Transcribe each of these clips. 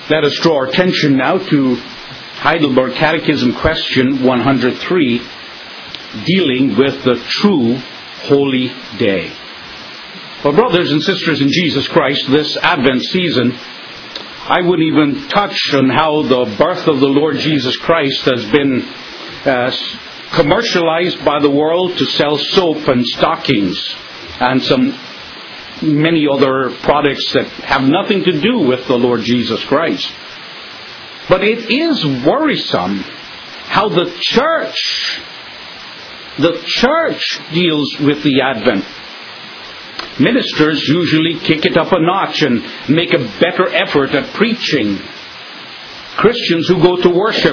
Let us draw our attention now to Heidelberg Catechism question 103, dealing with the true holy day. Well, brothers and sisters in Jesus Christ, this Advent season, I wouldn't even touch on how the birth of the Lord Jesus Christ has been commercialized by the world to sell soap and stockings and many other products that have nothing to do with the Lord Jesus Christ. But it is worrisome how the church deals with the Advent. Ministers usually kick it up a notch and make a better effort at preaching. Christians who go to worship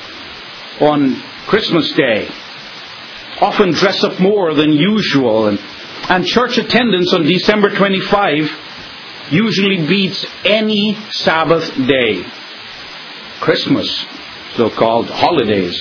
on Christmas Day often dress up more than usual, and church attendance on December 25 usually beats any Sabbath day. Christmas, so-called holidays,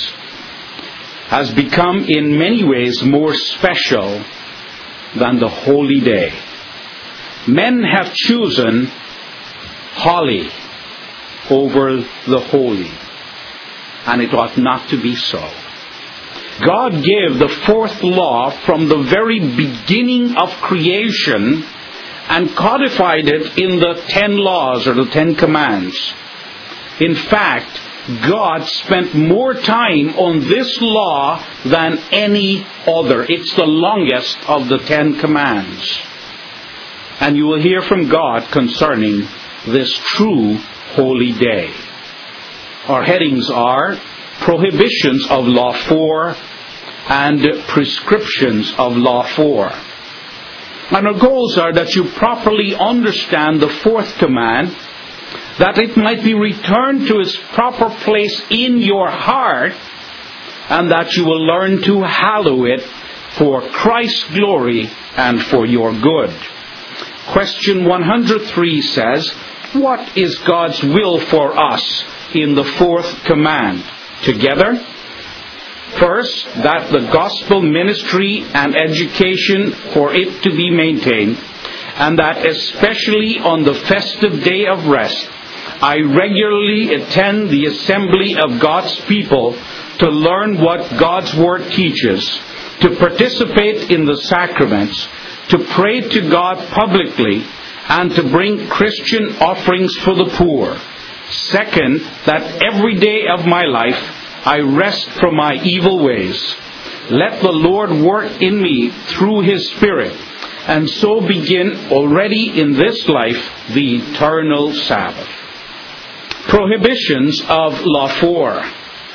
has become in many ways more special than the holy day. Men have chosen holly over the holy, and it ought not to be so. God gave the fourth law from the very beginning of creation and codified it in the 10 laws or the 10 commands. In fact, God spent more time on this law than any other. It's the longest of the 10 commands. And you will hear from God concerning this true holy day. Our headings are Prohibitions of Law 4 and Prescriptions of Law 4. And our goals are that you properly understand the fourth command, that it might be returned to its proper place in your heart, and that you will learn to hallow it for Christ's glory and for your good. Question 103 says, what is God's will for us in the fourth command? Together, first, that the gospel ministry and education for it to be maintained, and that especially on the festive day of rest, I regularly attend the assembly of God's people to learn what God's Word teaches, to participate in the sacraments, to pray to God publicly, and to bring Christian offerings for the poor. Second, that every day of my life I rest from my evil ways. Let the Lord work in me through His Spirit, and so begin already in this life the eternal Sabbath. Prohibitions of Law 4.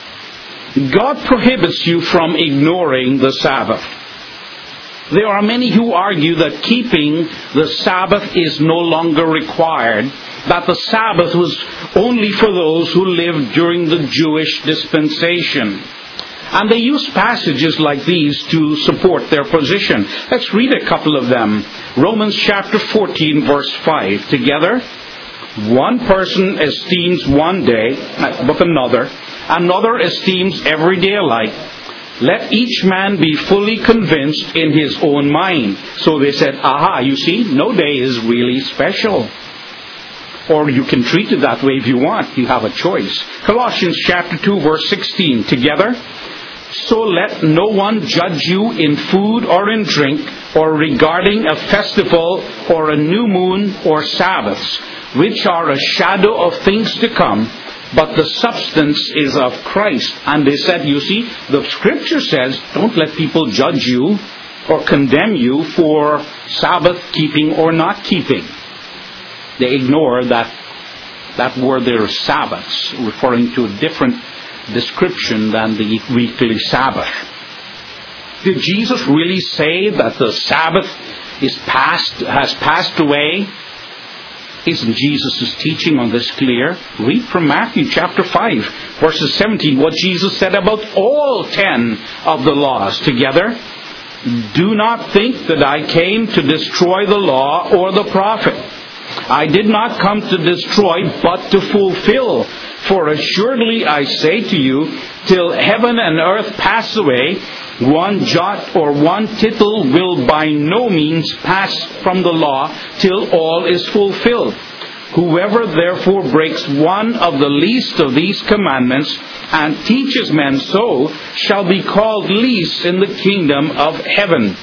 God prohibits you from ignoring the Sabbath. There are many who argue that keeping the Sabbath is no longer required, that the Sabbath was only for those who lived during the Jewish dispensation. And they use passages like these to support their position. Let's read a couple of them. Romans chapter 14, verse 5. Together, one person esteems one day but another esteems every day alike. Let each man be fully convinced in his own mind. So they said, you see, no day is really special. Or you can treat it that way if you want. You have a choice. Colossians chapter 2, verse 16. Together, so let no one judge you in food or in drink, or regarding a festival or a new moon or Sabbaths, which are a shadow of things to come, but the substance is of Christ. And they said, you see, the Scripture says, don't let people judge you or condemn you for Sabbath keeping or not keeping. They ignore that word there, Sabbaths, referring to a different description than the weekly Sabbath. Did Jesus really say that the Sabbath has passed away? Isn't Jesus' teaching on this clear? Read from Matthew chapter 5, verses 17, what Jesus said about all 10 of the laws together. Do not think that I came to destroy the law or the prophet. I did not come to destroy, but to fulfill. For assuredly I say to you, till heaven and earth pass away, one jot or one tittle will by no means pass from the law till all is fulfilled. Whoever therefore breaks one of the least of these commandments and teaches men so shall be called least in the kingdom of heaven.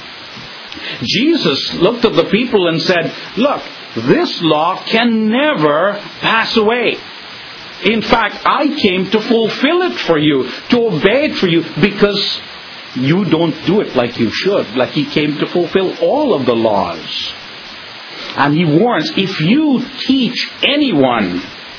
Jesus looked at the people and said, look, this law can never pass away. In fact, I came to fulfill it for you, to obey it for you, because you don't do it like you should. Like He came to fulfill all of the laws. And He warns, if you teach anyone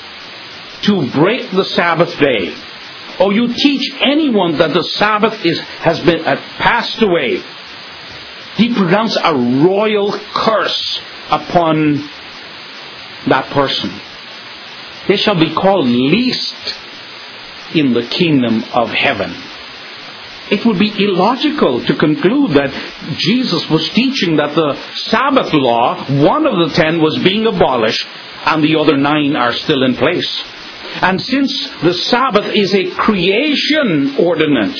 to break the Sabbath day, or you teach anyone that the Sabbath has been passed away, He pronounced a royal curse upon that person. They shall be called least in the kingdom of heaven. It would be illogical to conclude that Jesus was teaching that the Sabbath law, one of the 10, was being abolished and the other 9 are still in place. And since the Sabbath is a creation ordinance,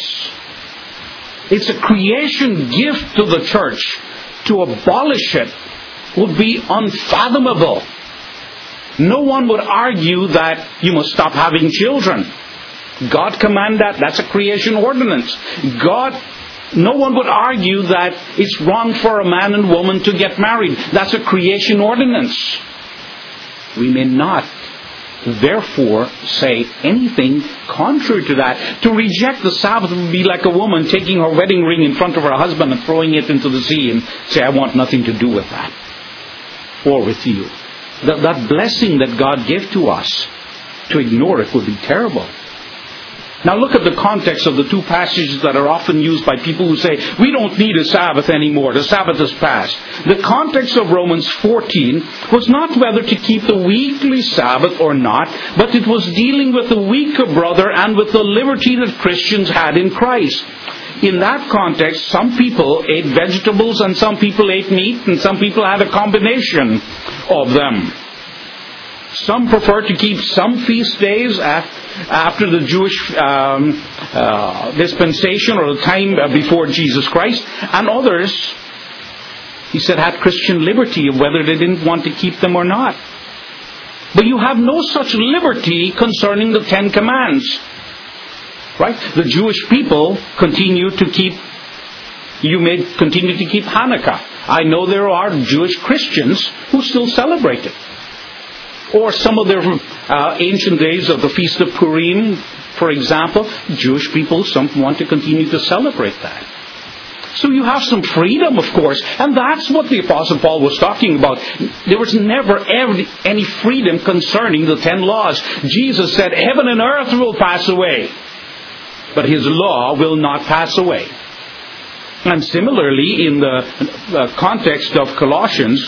it's a creation gift to the church, to abolish it would be unfathomable. No one would argue that you must stop having children. God commanded that. That's a creation ordinance. No one would argue that it's wrong for a man and woman to get married. That's a creation ordinance. We may not, therefore, say anything contrary to that. To reject the Sabbath would be like a woman taking her wedding ring in front of her husband and throwing it into the sea and say, I want nothing to do with that. Or with you. That blessing that God gave to us, to ignore it would be terrible. Now look at the context of the two passages that are often used by people who say, we don't need a Sabbath anymore, the Sabbath is past. The context of Romans 14 was not whether to keep the weekly Sabbath or not, but it was dealing with the weaker brother and with the liberty that Christians had in Christ. In that context, some people ate vegetables and some people ate meat and some people had a combination of them. Some prefer to keep some feast days after the Jewish dispensation or the time before Jesus Christ, and others, he said, had Christian liberty of whether they didn't want to keep them or not. But you have no such liberty concerning the 10 Commands. Right? The Jewish people continue to keep, you may continue to keep Hanukkah. I know there are Jewish Christians who still celebrate it. Or some of their ancient days of the Feast of Purim, for example, Jewish people, some want to continue to celebrate that. So you have some freedom, of course, and that's what the Apostle Paul was talking about. There was never any freedom concerning the 10 laws. Jesus said, heaven and earth will pass away, but His law will not pass away. And similarly, in the context of Colossians,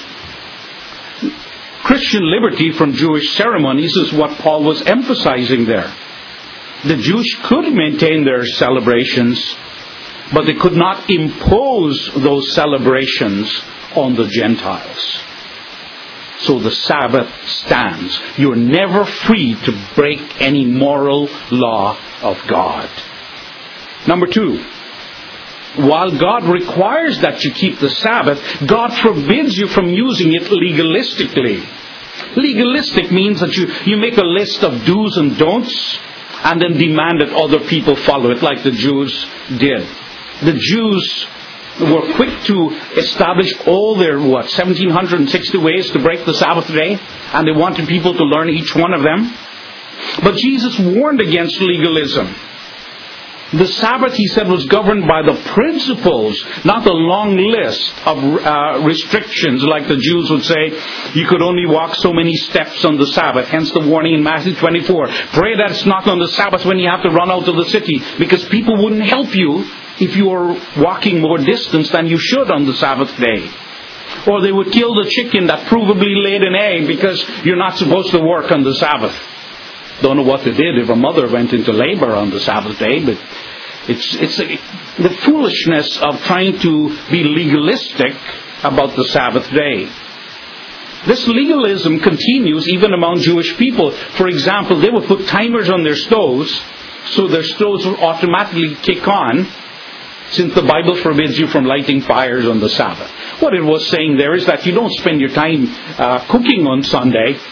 Christian liberty from Jewish ceremonies is what Paul was emphasizing there. The Jews could maintain their celebrations, but they could not impose those celebrations on the Gentiles. So the Sabbath stands. You're never free to break any moral law of God. Number 2. While God requires that you keep the Sabbath, God forbids you from using it legalistically. Legalistic means that you make a list of do's and don'ts and then demand that other people follow it like the Jews did. The Jews were quick to establish all their, 1,760 ways to break the Sabbath day, and they wanted people to learn each one of them. But Jesus warned against legalism. The Sabbath, he said, was governed by the principles, not the long list of restrictions like the Jews would say. You could only walk so many steps on the Sabbath. Hence the warning in Matthew 24. Pray that it's not on the Sabbath when you have to run out of the city, because people wouldn't help you if you were walking more distance than you should on the Sabbath day. Or they would kill the chicken that provably laid an egg because you're not supposed to work on the Sabbath. Don't know what they did if a mother went into labor on the Sabbath day, but it's the foolishness of trying to be legalistic about the Sabbath day. This legalism continues even among Jewish people. For example, they would put timers on their stoves, so their stoves will automatically kick on, since the Bible forbids you from lighting fires on the Sabbath. What it was saying there is that you don't spend your time cooking on Sunday,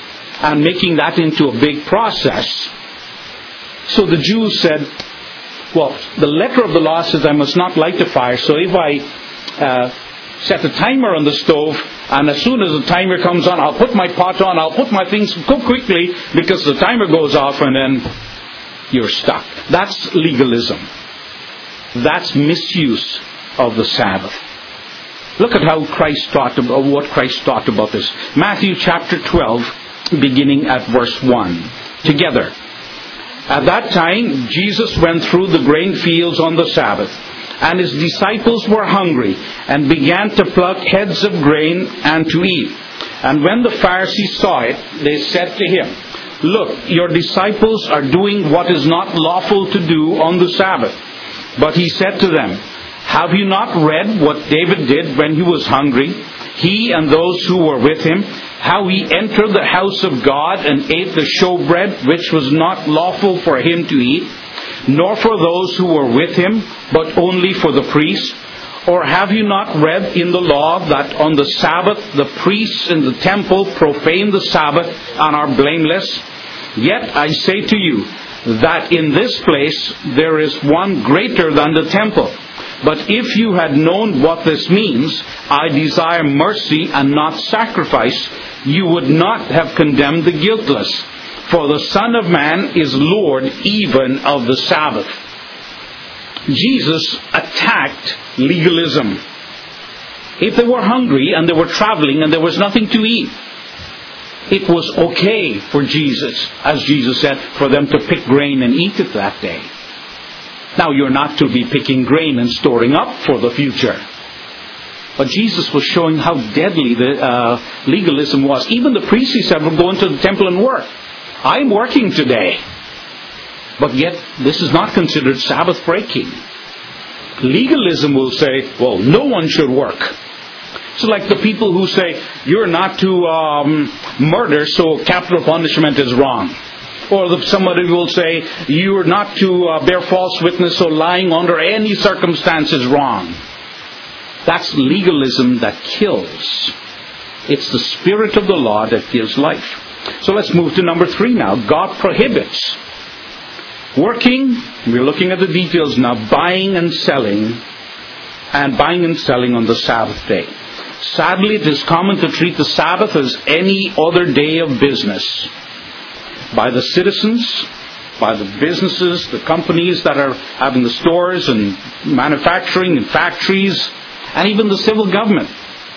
and making that into a big process. So the Jews said, well, the letter of the law says I must not light the fire, so if I set a timer on the stove, and as soon as the timer comes on, I'll put my pot on, I'll put my things, cook quickly, because the timer goes off and then you're stuck. That's legalism. That's misuse of the Sabbath. Look at how Christ taught about what Christ taught about this. Matthew chapter 12, beginning at verse 1. Together. At that time, Jesus went through the grain fields on the Sabbath, and his disciples were hungry, and began to pluck heads of grain and to eat. And when the Pharisees saw it, they said to him, "Look, your disciples are doing what is not lawful to do on the Sabbath." But he said to them, "Have you not read what David did when he was hungry, he and those who were with him, how he entered the house of God and ate the showbread, which was not lawful for him to eat, nor for those who were with him, but only for the priests? Or have you not read in the law that on the Sabbath the priests in the temple profane the Sabbath and are blameless? Yet I say to you that in this place there is one greater than the temple. But if you had known what this means, I desire mercy and not sacrifice, you would not have condemned the guiltless. For the Son of Man is Lord even of the Sabbath." Jesus attacked legalism. If they were hungry and they were traveling and there was nothing to eat, it was okay for Jesus, as Jesus said, for them to pick grain and eat it that day. Now, you're not to be picking grain and storing up for the future. But Jesus was showing how deadly the legalism was. Even the priests, he said, were going to the temple and work. I'm working today. But yet, this is not considered Sabbath breaking. Legalism will say, well, no one should work. So like the people who say, you're not to murder, so capital punishment is wrong. Or somebody will say, you're not to bear false witness, so lying under any circumstance is wrong. That's legalism that kills. It's the spirit of the law that gives life. So let's move to number 3 now. God prohibits working. We're looking at the details now. Buying and selling on the Sabbath day. Sadly, it is common to treat the Sabbath as any other day of business. By the citizens, by the businesses, the companies that are having the stores and manufacturing and factories, and even the civil government.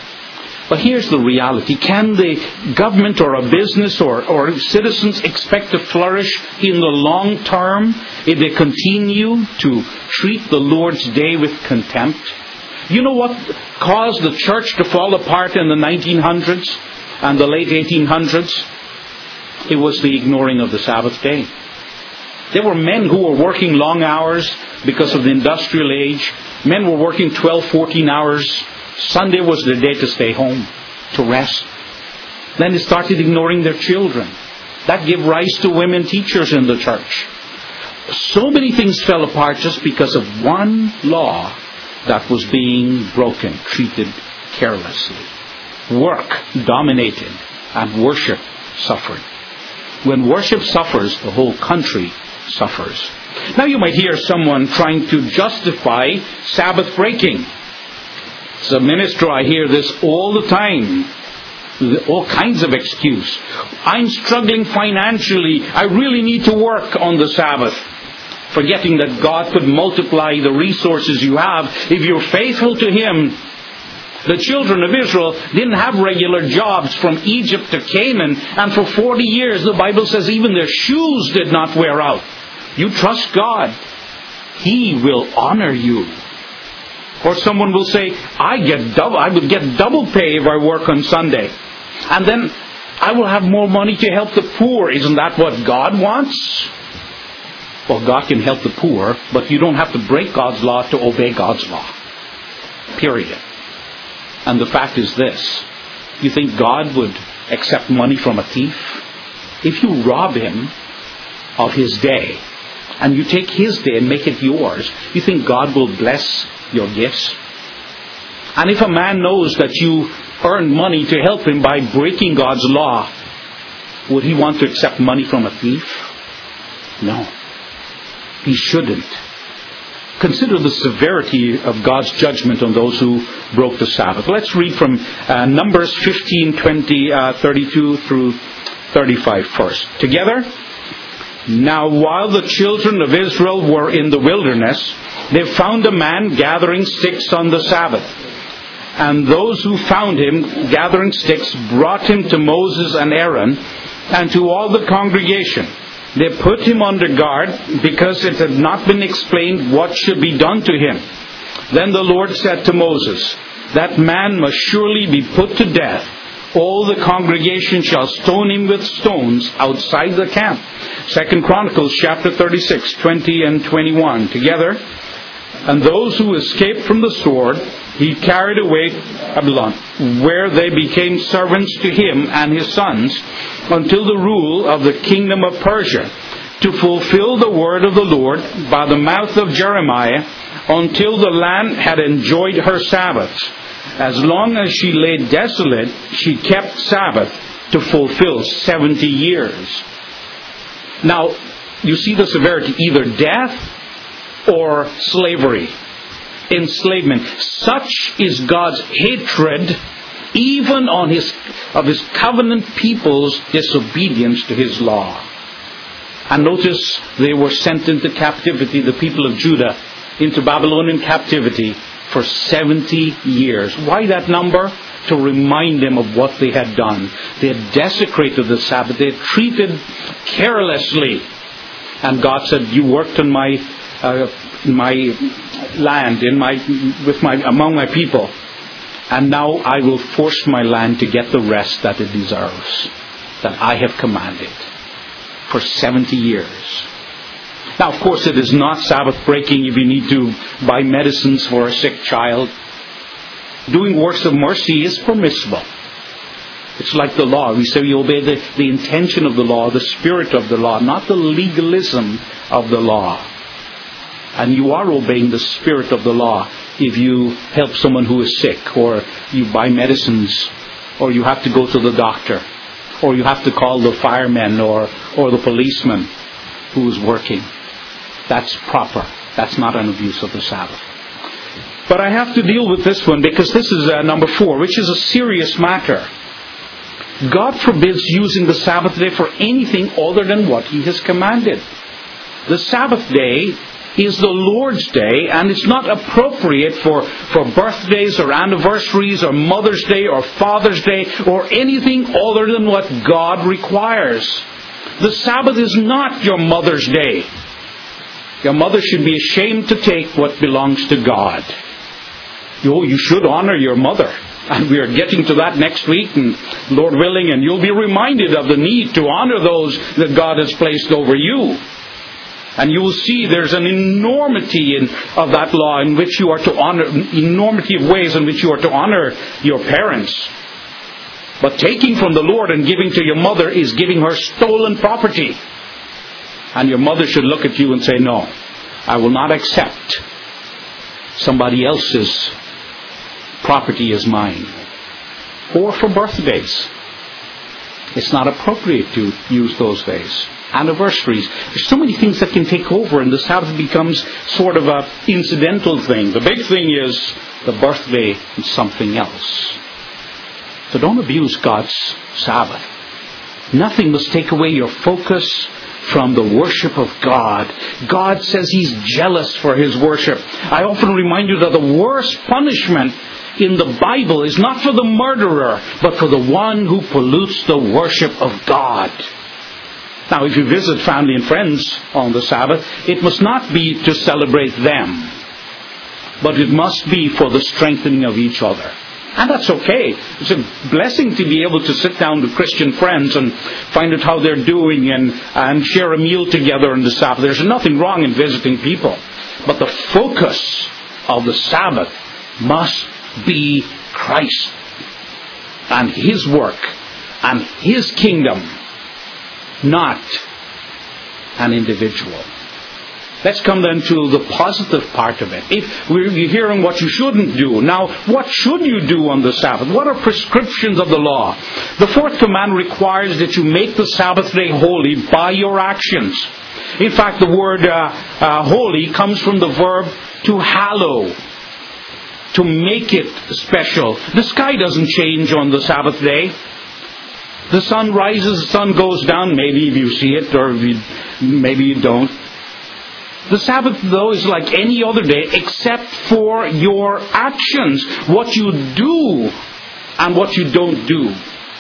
But here's the reality. Can the government or a business or citizens expect to flourish in the long term if they continue to treat the Lord's day with contempt? You know what caused the church to fall apart in the 1900s and the late 1800s? It was the ignoring of the Sabbath day. There were men who were working long hours because of the industrial age. Men were working 12, 14 hours. Sunday was their day to stay home, to rest. Then they started ignoring their children. That gave rise to women teachers in the church. So many things fell apart just because of one law that was being broken, treated carelessly. Work dominated and worship suffered. When worship suffers, the whole country suffers. Now you might hear someone trying to justify Sabbath breaking. As a minister, I hear this all the time. All kinds of excuse. I'm struggling financially. I really need to work on the Sabbath. Forgetting that God could multiply the resources you have if you're faithful to Him. The children of Israel didn't have regular jobs from Egypt to Canaan, and for 40 years the Bible says even their shoes did not wear out. You trust God, He will honor you. Or someone will say, I would get double pay if I work on Sunday. And then I will have more money to help the poor. Isn't that what God wants? Well, God can help the poor, but you don't have to break God's law to obey God's law. Period. And the fact is this. You think God would accept money from a thief? If you rob him of his day, and you take his day and make it yours, you think God will bless your gifts? And if a man knows that you earn money to help him by breaking God's law, Would he want to accept money from a thief? No. He shouldn't. Consider the severity of God's judgment on those who broke the Sabbath. Let's read from Numbers 15, 32 through 35 first. Together? Now while the children of Israel were in the wilderness, they found a man gathering sticks on the Sabbath. And those who found him gathering sticks brought him to Moses and Aaron and to all the congregation. They put him under guard because it had not been explained what should be done to him. Then the Lord said to Moses, "That man must surely be put to death. All the congregation shall stone him with stones outside the camp." 2 Chronicles chapter 36, 20 and 21. Together. And those who escaped from the sword, he carried away to Babylon, where they became servants to him and his sons, until the rule of the kingdom of Persia, to fulfill the word of the Lord by the mouth of Jeremiah, until the land had enjoyed her Sabbaths. As long as she lay desolate, she kept Sabbath to fulfill 70 years. Now, you see the severity, either death or slavery, enslavement. Such is God's hatred even of his covenant people's disobedience to his law. And notice they were sent into captivity, the people of Judah, into Babylonian captivity for 70 years. Why that number? To remind them of what they had done. They had desecrated the Sabbath. They had treated carelessly. And God said, "You worked on my land, among my people, and now I will force my land to get the rest that it deserves, that I have commanded," for 70 years. Now, of course, it is not Sabbath breaking if you need to buy medicines for a sick child. Doing works of mercy is permissible. It's like the law. We say we obey the intention of the law, the spirit of the law, not the legalism of the law. And you are obeying the spirit of the law if you help someone who is sick, or you buy medicines, or you have to go to the doctor, or you have to call the fireman or the policeman who is working. That's proper. That's not an abuse of the Sabbath. But I have to deal with this one because this is number 4, which is a serious matter. God forbids using the Sabbath day for anything other than what He has commanded. The Sabbath day is the Lord's day, and it's not appropriate for birthdays or anniversaries or Mother's Day or Father's Day or anything other than what God requires. The Sabbath is not your mother's day. Your mother should be ashamed to take what belongs to God. You should honor your mother. And we are getting to that next week, and Lord willing, and you'll be reminded of the need to honor those that God has placed over you. And you will see there's an enormity of that law in which you are to honor, enormity of ways in which you are to honor your parents. But taking from the Lord and giving to your mother is giving her stolen property. And your mother should look at you and say, "No, I will not accept somebody else's property as mine." Or for birthdays. It's not appropriate to use those days. Anniversaries. There's so many things that can take over, and the Sabbath becomes sort of an incidental thing. The big thing is the birthday and something else. So don't abuse God's Sabbath. Nothing must take away your focus from the worship of God. God says He's jealous for His worship. I often remind you that the worst punishment in the Bible is not for the murderer, but for the one who pollutes the worship of God. Now, if you visit family and friends on the Sabbath, it must not be to celebrate them, but it must be for the strengthening of each other. And that's okay. It's a blessing to be able to sit down with Christian friends and find out how they're doing and share a meal together on the Sabbath. There's nothing wrong in visiting people. But the focus of the Sabbath must be Christ and His work and His kingdom, not an individual. Let's come then to the positive part of it. If you're hearing what you shouldn't do, now what should you do on the Sabbath? What are prescriptions of the law? The fourth command requires that you make the Sabbath day holy by your actions. In fact, the word holy comes from the verb to hallow, to make it special. The sky doesn't change on the Sabbath day. The sun rises, the sun goes down. Maybe if you see it, or maybe you don't. The Sabbath, though, is like any other day except for your actions. What you do and what you don't do.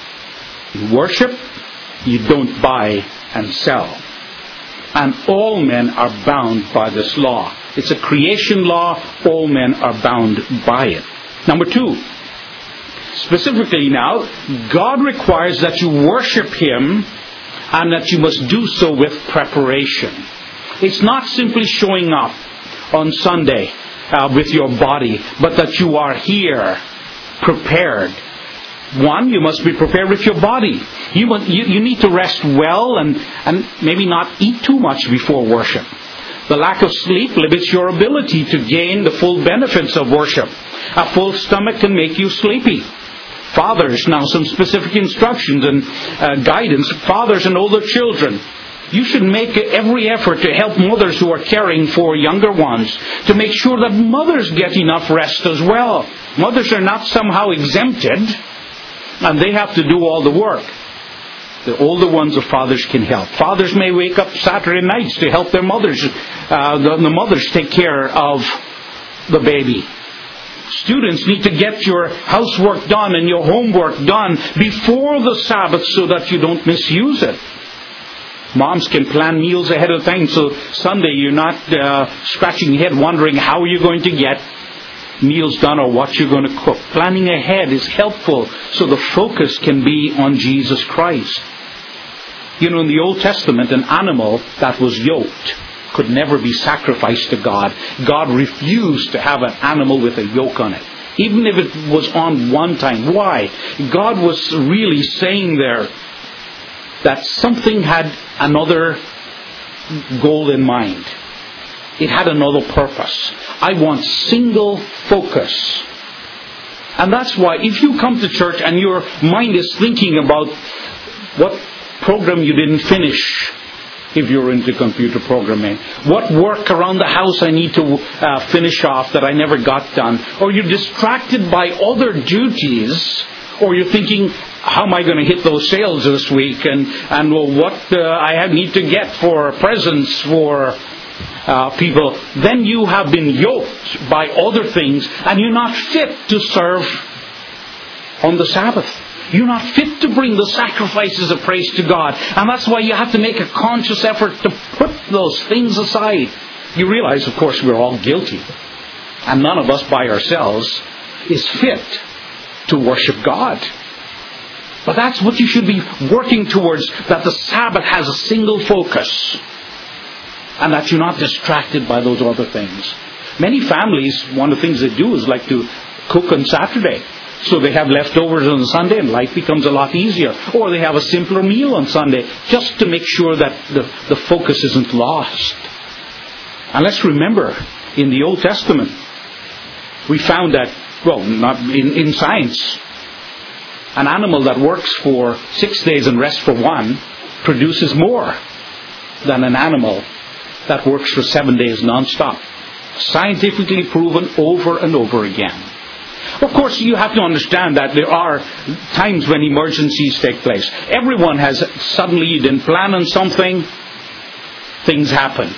You worship, you don't buy and sell. And all men are bound by this law. It's a creation law. All men are bound by it. Number 2. Specifically now, God requires that you worship Him and that you must do so with preparation. It's not simply showing up on Sunday with your body, but that you are here prepared. One, you must be prepared with your body. You need to rest well and maybe not eat too much before worship. The lack of sleep limits your ability to gain the full benefits of worship. A full stomach can make you sleepy. Fathers, now some specific instructions and guidance. Fathers and older children, you should make every effort to help mothers who are caring for younger ones, to make sure that mothers get enough rest as well. Mothers are not somehow exempted, and they have to do all the work. The older ones of fathers can help. Fathers may wake up Saturday nights to help their mothers, the mothers take care of the baby. Students need to get your housework done and your homework done before the Sabbath so that you don't misuse it. Moms can plan meals ahead of time, so Sunday you're not scratching your head wondering how you're going to get meals done or what you're going to cook. Planning ahead is helpful so the focus can be on Jesus Christ. You know, in the Old Testament, an animal that was yoked could never be sacrificed to God. God refused to have an animal with a yoke on it, even if it was on one time. Why? God was really saying there that something had another goal in mind. It had another purpose. I want single focus. And that's why if you come to church and your mind is thinking about what program you didn't finish, if you're into computer programming, what work around the house I need to finish off that I never got done, or you're distracted by other duties, or you're thinking, how am I going to hit those sales this week, and what I need to get for presents for people, then you have been yoked by other things, and you're not fit to serve on the Sabbath. You're not fit to bring the sacrifices of praise to God. And that's why you have to make a conscious effort to put those things aside. You realize, of course, we're all guilty. And none of us by ourselves is fit to worship God. But that's what you should be working towards, that the Sabbath has a single focus. And that you're not distracted by those other things. Many families, one of the things they do is like to cook on Saturday. So they have leftovers on Sunday and life becomes a lot easier. Or they have a simpler meal on Sunday just to make sure that the focus isn't lost. And let's remember, in the Old Testament, we found that, well, not in science, an animal that works for 6 days and rests for 1 produces more than an animal that works for 7 days non-stop. Scientifically proven over and over again. Of course, you have to understand that there are times when emergencies take place. Everyone has suddenly, you didn't plan on something, things happen.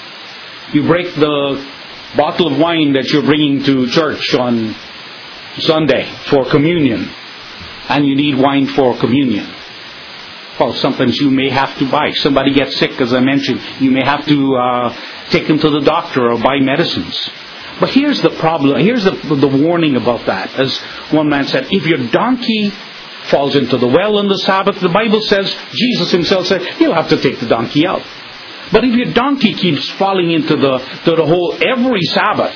You break the bottle of wine that you're bringing to church on Sunday for communion, and you need wine for communion. Well, sometimes you may have to buy. Somebody gets sick, as I mentioned. You may have to take them to the doctor or buy medicines. But here's the problem. Here's the warning about that. As one man said, if your donkey falls into the well on the Sabbath, the Bible says, Jesus himself said, you'll have to take the donkey out. But if your donkey keeps falling into the hole every Sabbath,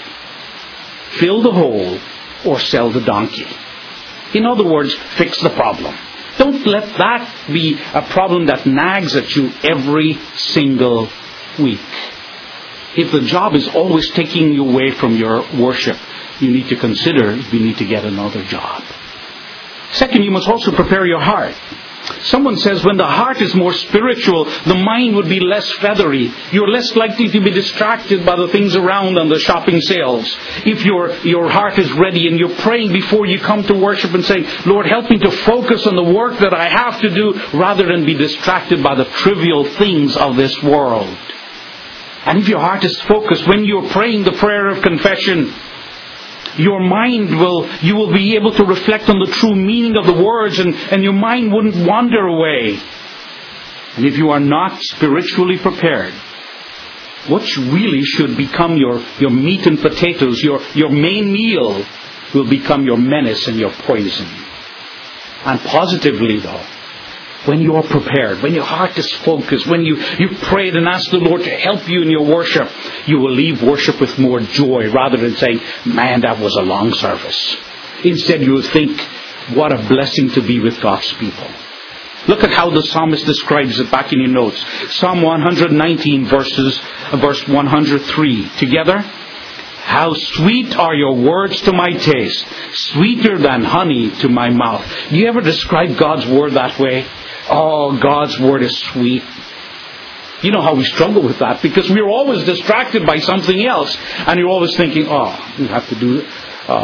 fill the hole or sell the donkey. In other words, fix the problem. Don't let that be a problem that nags at you every single week. If the job is always taking you away from your worship, you need to consider you need to get another job. Second, you must also prepare your heart. Someone says when the heart is more spiritual, the mind would be less feathery. You're less likely to be distracted by the things around and the shopping sales. If your heart is ready and you're praying before you come to worship and saying, Lord, help me to focus on the work that I have to do rather than be distracted by the trivial things of this world. And if your heart is focused, when you're praying the prayer of confession, your mind you will be able to reflect on the true meaning of the words and your mind wouldn't wander away. And if you are not spiritually prepared, what really should become your meat and potatoes, your main meal, will become your menace and your poison. And positively though, when you are prepared, when your heart is focused, when you've prayed and asked the Lord to help you in your worship, you will leave worship with more joy rather than saying, man, that was a long service. Instead, you will think, what a blessing to be with God's people. Look at how the psalmist describes it back in your notes. Psalm 119, verse 103. Together? How sweet are your words to my taste, sweeter than honey to my mouth. Do you ever describe God's word that way? Oh, God's word is sweet. You know how we struggle with that because we're always distracted by something else. And you're always thinking, oh, you have to do it.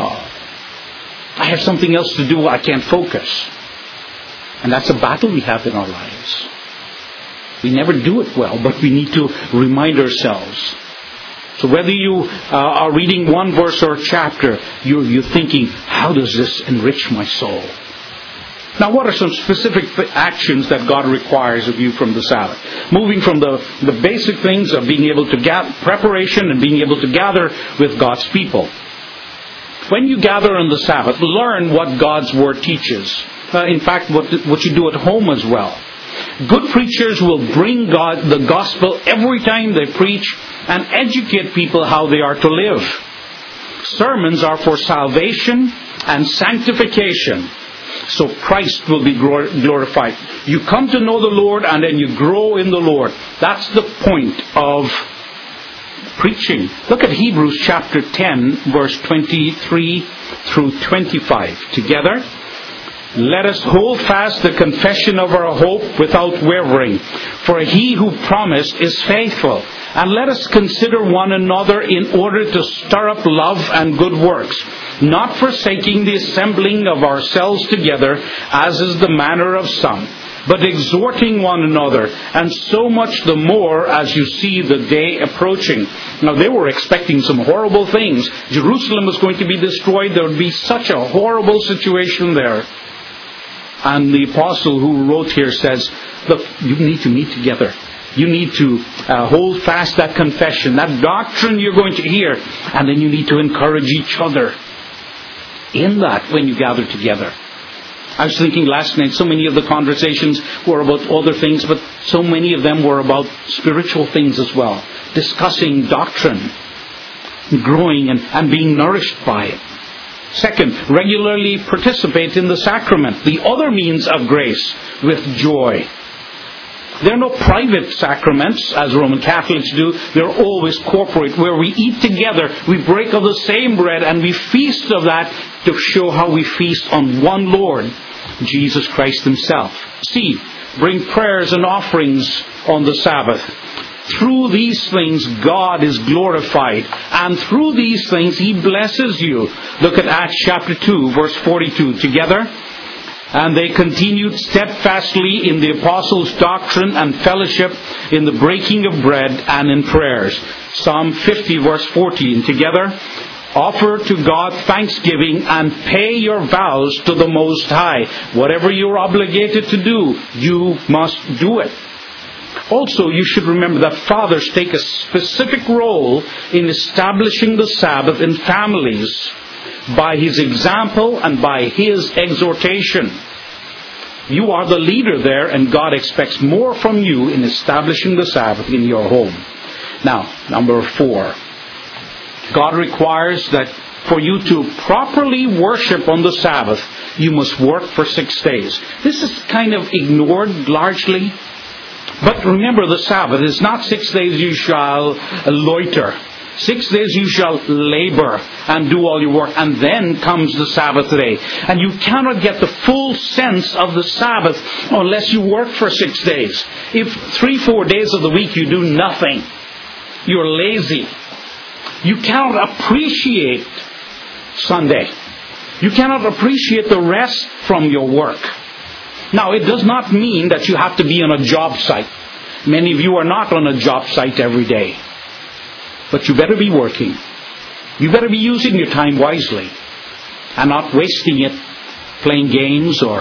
I have something else to do. I can't focus. And that's a battle we have in our lives. We never do it well, but we need to remind ourselves. So whether you are reading one verse or a chapter, you're thinking, how does this enrich my soul? Now, what are some specific actions that God requires of you from the Sabbath? Moving from the basic things of being able to preparation and being able to gather with God's people. When you gather on the Sabbath, learn what God's Word teaches. In fact, what you do at home as well. Good preachers will bring the gospel every time they preach and educate people how they are to live. Sermons are for salvation and sanctification, so Christ will be glorified. You come to know the Lord and then you grow in the Lord. That's the point of preaching. Look at Hebrews chapter 10, verse 23 through 25. Together, let us hold fast the confession of our hope without wavering, for he who promised is faithful. And let us consider one another in order to stir up love and good works, not forsaking the assembling of ourselves together, as is the manner of some, but exhorting one another, and so much the more as you see the day approaching. Now, they were expecting some horrible things. Jerusalem was going to be destroyed. There would be such a horrible situation there. And the apostle who wrote here says, look, you need to meet together. You need to hold fast that confession, that doctrine you're going to hear, and then you need to encourage each other in that when you gather together. I was thinking last night, so many of the conversations were about other things, but so many of them were about spiritual things as well. Discussing doctrine, growing and being nourished by it. Second, regularly participate in the sacrament, the other means of grace, with joy. There are no private sacraments, as Roman Catholics do. They're always corporate, where we eat together, we break of the same bread, and we feast of that to show how we feast on one Lord, Jesus Christ Himself. C, bring prayers and offerings on the Sabbath. Through these things, God is glorified. And through these things, He blesses you. Look at Acts chapter 2, verse 42. Together. And they continued steadfastly in the apostles' doctrine and fellowship, in the breaking of bread and in prayers. Psalm 50, verse 14. Together. Offer to God thanksgiving and pay your vows to the Most High. Whatever you're obligated to do, you must do it. Also, you should remember that fathers take a specific role in establishing the Sabbath in families by his example and by his exhortation. You are the leader there, and God expects more from you in establishing the Sabbath in your home. Now, number 4. God requires that for you to properly worship on the Sabbath, you must work for 6 days. This is kind of ignored largely. But remember, the Sabbath is not 6 days you shall loiter. 6 days you shall labor and do all your work, and then comes the Sabbath day. And you cannot get the full sense of the Sabbath unless you work for 6 days. If 3-4 days of the week you do nothing, you're lazy, you cannot appreciate Sunday. You cannot appreciate the rest from your work. Now, it does not mean that you have to be on a job site. Many of you are not on a job site every day. But you better be working. You better be using your time wisely and not wasting it playing games or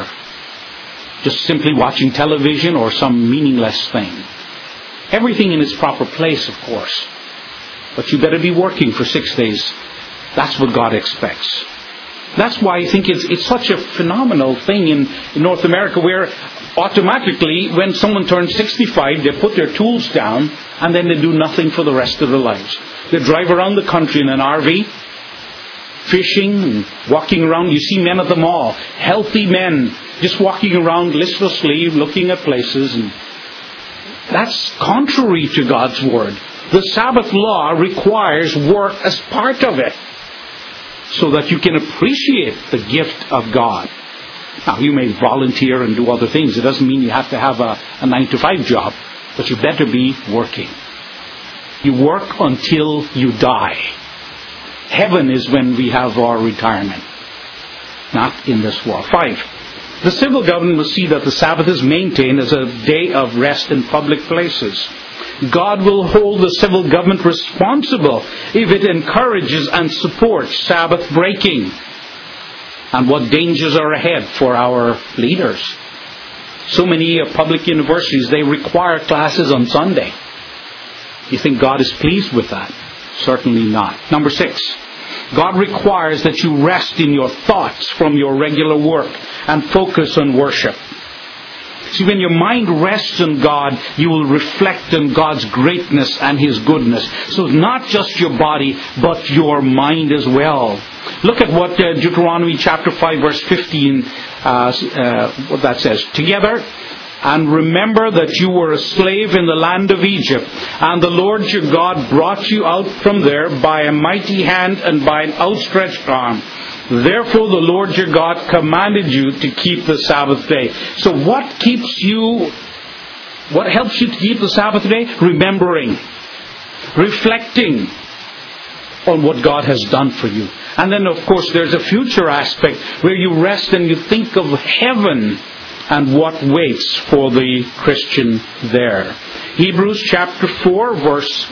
just simply watching television or some meaningless thing. Everything in its proper place, of course. But you better be working for 6 days. That's what God expects. That's why I think it's such a phenomenal thing in North America, where automatically when someone turns 65, they put their tools down and then they do nothing for the rest of their lives. They drive around the country in an RV, fishing and walking around. You see men at the mall, healthy men, just walking around listlessly, looking at places. And that's contrary to God's Word. The Sabbath law requires work as part of it, so that you can appreciate the gift of God. Now, you may volunteer and do other things. It doesn't mean you have to have a 9-to-5 job, but you better be working. You work until you die. Heaven is when we have our retirement, not in this world. 5. The civil government will see that the Sabbath is maintained as a day of rest in public places. God will hold the civil government responsible if it encourages and supports Sabbath breaking. And what dangers are ahead for our leaders. So many public universities, they require classes on Sunday. You think God is pleased with that? Certainly not. Number 6, God requires that you rest in your thoughts from your regular work and focus on worship. See, when your mind rests on God, you will reflect on God's greatness and His goodness. So not just your body, but your mind as well. Look at what Deuteronomy chapter 5 verse 15, what that says. Together, and remember that you were a slave in the land of Egypt, and the Lord your God brought you out from there by a mighty hand and by an outstretched arm. Therefore the Lord your God commanded you to keep the Sabbath day. So what helps you to keep the Sabbath day? Remembering. Reflecting on what God has done for you. And then of course there's a future aspect where you rest and you think of heaven and what waits for the Christian there. Hebrews chapter 4 verse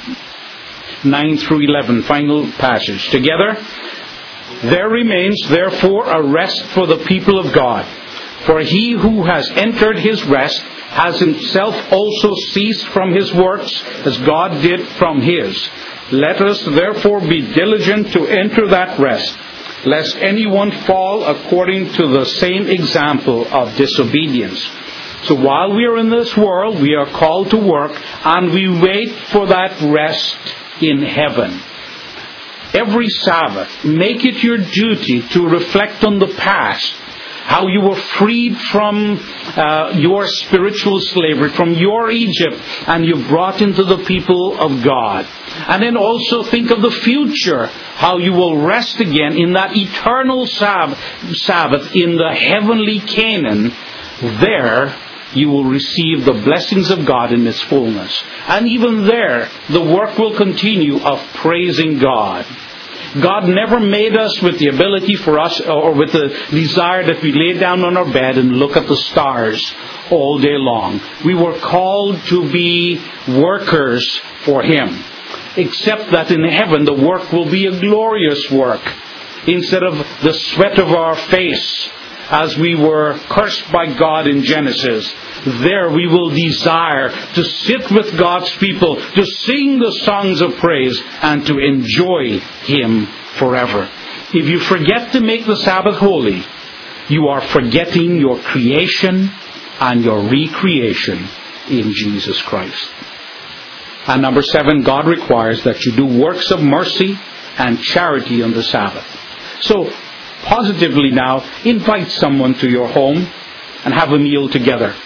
9 through 11. Final passage. Together. There remains, therefore, a rest for the people of God. For he who has entered his rest has himself also ceased from his works, as God did from his. Let us therefore be diligent to enter that rest, lest anyone fall according to the same example of disobedience. So while we are in this world, we are called to work, and we wait for that rest in heaven. Every Sabbath, make it your duty to reflect on the past, how you were freed from your spiritual slavery, from your Egypt, and you brought into the people of God. And then also think of the future, how you will rest again in that eternal Sabbath in the heavenly Canaan. There you will receive the blessings of God in its fullness. And even there, the work will continue of praising God. God never made us with the ability for us, or with the desire that we lay down on our bed and look at the stars all day long. We were called to be workers for Him. Except that in heaven the work will be a glorious work. Instead of the sweat of our face, as we were cursed by God in Genesis, there we will desire to sit with God's people, to sing the songs of praise, and to enjoy Him forever. If you forget to make the Sabbath holy, you are forgetting your creation and your recreation in Jesus Christ. And number 7, God requires that you do works of mercy and charity on the Sabbath. So, positively now, invite someone to your home and have a meal together.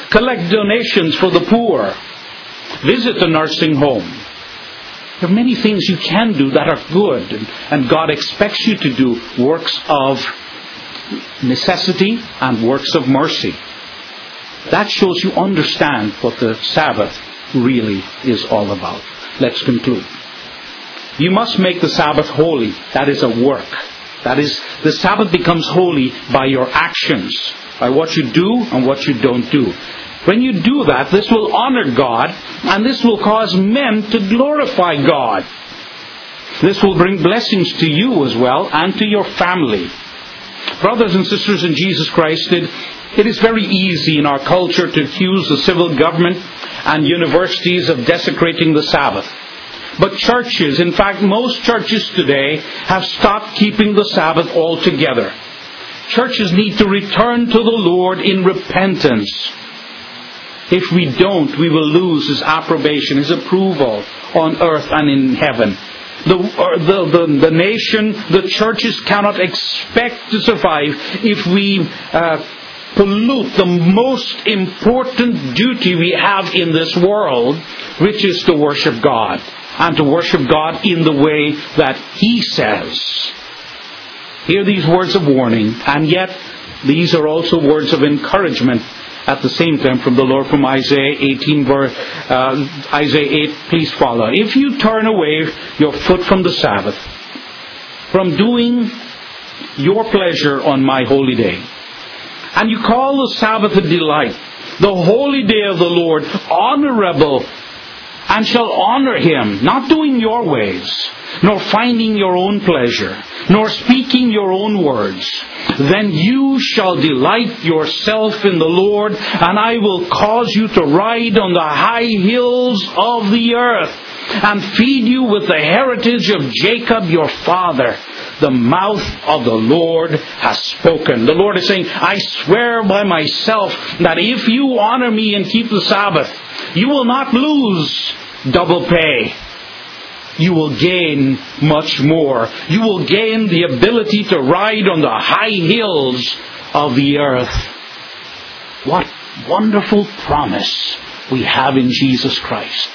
collect donations for the poor, visit a nursing home. There are many things you can do that are good, and God expects you to do works of necessity and works of mercy. That shows you understand what the Sabbath really is all about. Let's conclude. You must make the Sabbath holy. That is a work. That is, the Sabbath becomes holy by your actions, by what you do and what you don't do. When you do that, this will honor God, and this will cause men to glorify God. This will bring blessings to you as well, and to your family. Brothers and sisters in Jesus Christ, it is very easy in our culture to accuse the civil government and universities of desecrating the Sabbath. But churches, in fact most churches today, have stopped keeping the Sabbath altogether. Churches need to return to the Lord in repentance. If we don't, we will lose His approbation, His approval on earth and in heaven. The nation, the churches cannot expect to survive if we pollute the most important duty we have in this world, which is to worship God. And to worship God in the way that He says. Hear these words of warning, and yet these are also words of encouragement at the same time from the Lord, from Isaiah 18, Isaiah 8, please follow. If you turn away your foot from the Sabbath, from doing your pleasure on my holy day, and you call the Sabbath a delight, the holy day of the Lord honorable, and shall honor Him, not doing your ways, nor finding your own pleasure, nor speaking your own words, then you shall delight yourself in the Lord, and I will cause you to ride on the high hills of the earth, and feed you with the heritage of Jacob your father. The mouth of the Lord has spoken. The Lord is saying, I swear by myself that if you honor me and keep the Sabbath, you will not lose double pay. You will gain much more. You will gain the ability to ride on the high hills of the earth. What wonderful promise we have in Jesus Christ.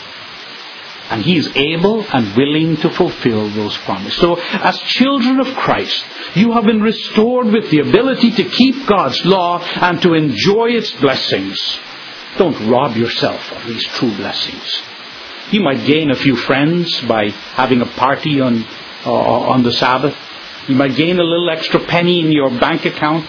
And He is able and willing to fulfill those promises. So, as children of Christ, you have been restored with the ability to keep God's law and to enjoy its blessings. Don't rob yourself of these true blessings. You might gain a few friends by having a party on the Sabbath. You might gain a little extra penny in your bank account.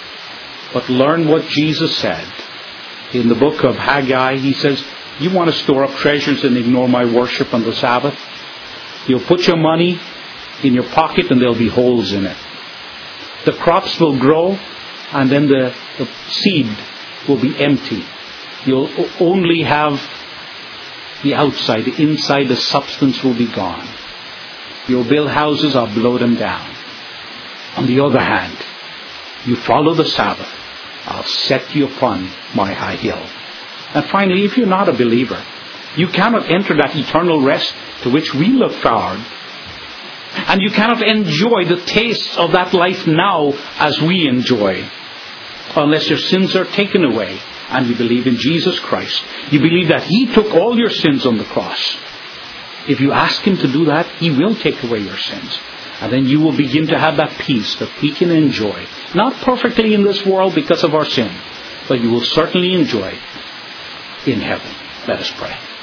But learn what Jesus said. In the book of Haggai, He says, you want to store up treasures and ignore my worship on the Sabbath? You'll put your money in your pocket and there'll be holes in it. The crops will grow and then the seed will be empty. You'll only have the outside. The inside, the substance will be gone. You'll build houses or blow them down. On the other hand, you follow the Sabbath, I'll set you upon my high hill. And finally, if you're not a believer, you cannot enter that eternal rest to which we look forward. And you cannot enjoy the taste of that life now as we enjoy, unless your sins are taken away and you believe in Jesus Christ. You believe that He took all your sins on the cross. If you ask Him to do that, He will take away your sins. And then you will begin to have that peace that we can enjoy. Not perfectly in this world because of our sin, but you will certainly enjoy it in heaven. Let us pray.